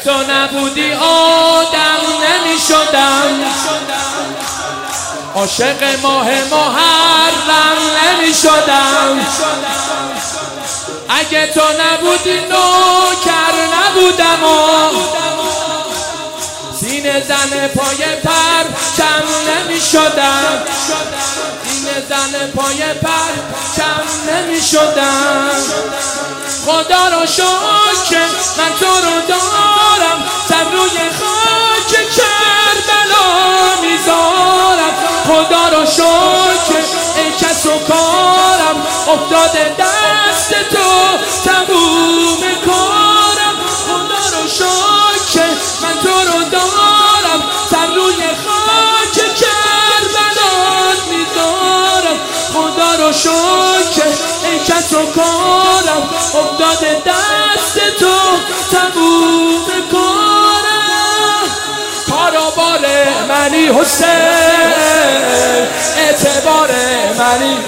تو نبودی آدم نمی شدم، عاشق ماه محرم نمی شدم. اگه تو نبودی نوکر نبودم و سینه زن پای پرچم نمی شدم، سینه زن پای پرچم نمی شدم. خدا رو شکر من تو رو دارم، سر روی خاک کربلا میذارم. خدا رو شکر ای کس و کارم، افتاده دست تو تموم کارم. خدا رو شکر من تو رو دارم، سر روی خاک کربلا میذارم. خدا رو شکر ای کس و کارم، افتاده دست تو تموم کارم. کاروبار منی حسین، اعتبار منی،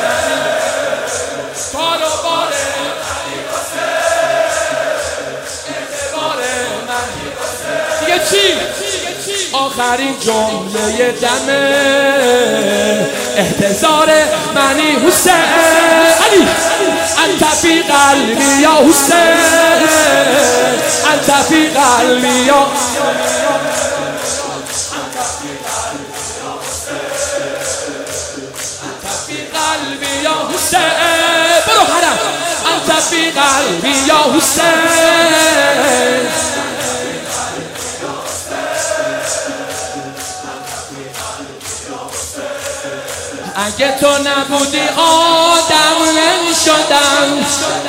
کاروبار منی حسین، اعتبار منی حسین. دیگه چی؟ آخرین جمله دمه احتضار منی حسین. علی انت فی قلبی یا حسین، انت فی قلبی یا قلبی یا حسین. برو حرم انت فی قلبی یا حسین. اگه تو نبودی آدم نمی شدم،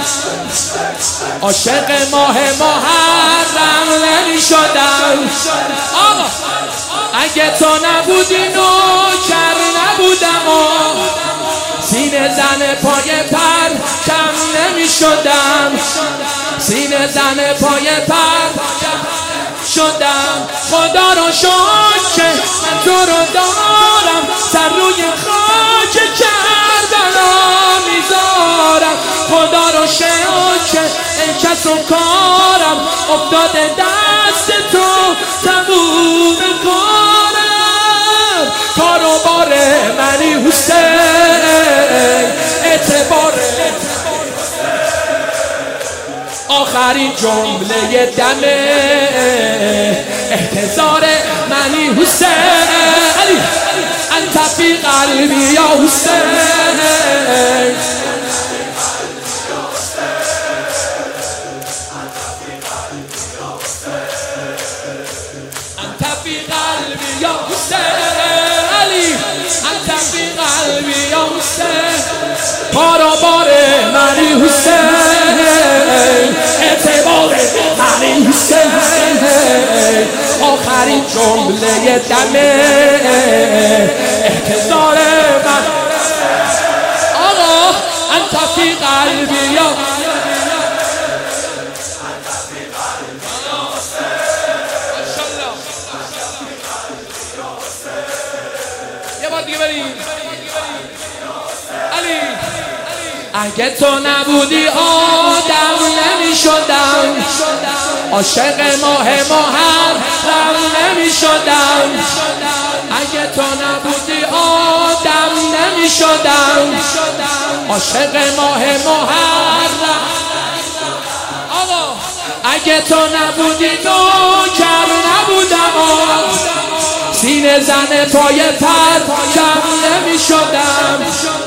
عاشق ماه محرم نمی شدم. آقا اگه تو نبودی نوکر نبودم و سینه زن پای پرچم نمی شدم، سینه زن پای پرچم شدم. خدا رو شکر من تو رو دارم، سر روی خاک کربلا میذارم. خدا رو شکر ای کس و کارم، افتاده دست تو تموم کارم. کاروبار منی حسین، اعتبار آخرین جمله دمه احتضار منی حسین. علی انت فی قلبی یا حسین، انت فی قلبی یا حسین. علی انت فی قلبی یا حسین. کاروبار منی حسین، اعتبار منی حسین. آخرین جمله دمه احتضار من. آقا انت فی قلبی یا یه بار دیگه بریم. علی اگه تو نبودی آدم نمی شدم، عاشق ماه محرم نمی شدم. اگه تو نبودی آدم نمی شدم، عاشق ماه محرم. آقا اگه تو نبودی نوکر نبودم، سینه زن پای پرچم نمی شدم.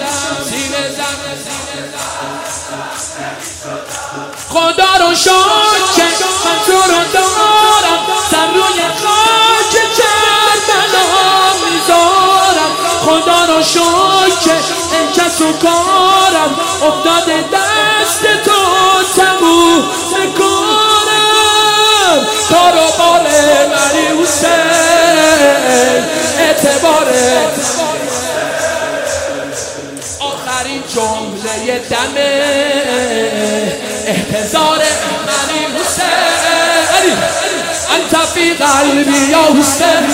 خدا رو شکر من تو رو دارم، سر روی خاک کربلا میذارم. خدا رو شکر ای کس و کارم، افتاده دست تو تموم کارم. کاروبار منی حسین، اعتبار آخرین جمله دمه احتضار منی حسین. علی انت فی قلبی یا حسین.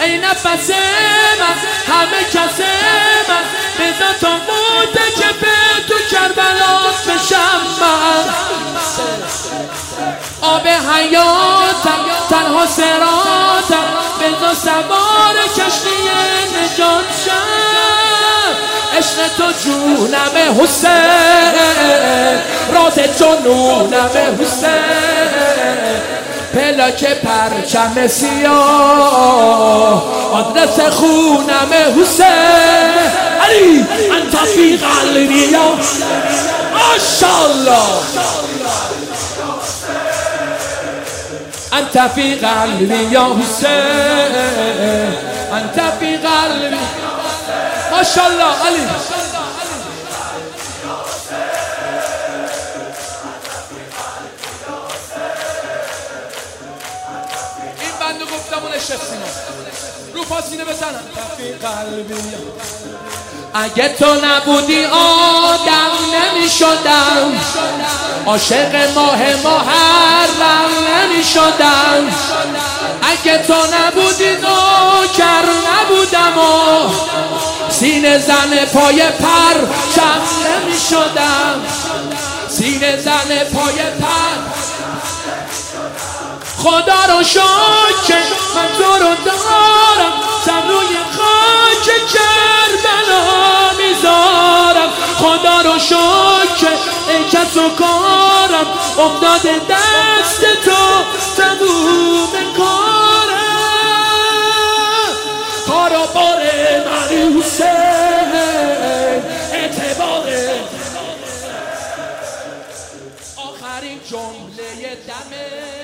ای نفس من همه کس من بذار تا مرتکب تو کربلا بشم من آب حیاتم تنها صراطم بذار سوار کشتی نجات شم عشق تو جونم حسین راز جنونم حسین پلاک پرچم سیاه آدرس خونم حسین علی انت فی قلبی یا ماشاءالله انت فی قلبی یا حسین انت فی قلبی ماشاءالله علی این بندو گفتم اون شخصینا رو پاسینه بزنم تفی قلبی اگه تو نبودی آدم نمی شدم عاشق ماه محرم نمی شدم اگه تو نبودی نوکر نبودم و سینه زن پای پرچم نمی شدم سینه زن پای پر خدا رو شکر من تو رو دارم سر روی خاک کربلا میذارم خدا رو شکر ای کس و کارم افتاده دست تو تموم کارم کار و بار من حسین اعتبار آخرین جمله دمه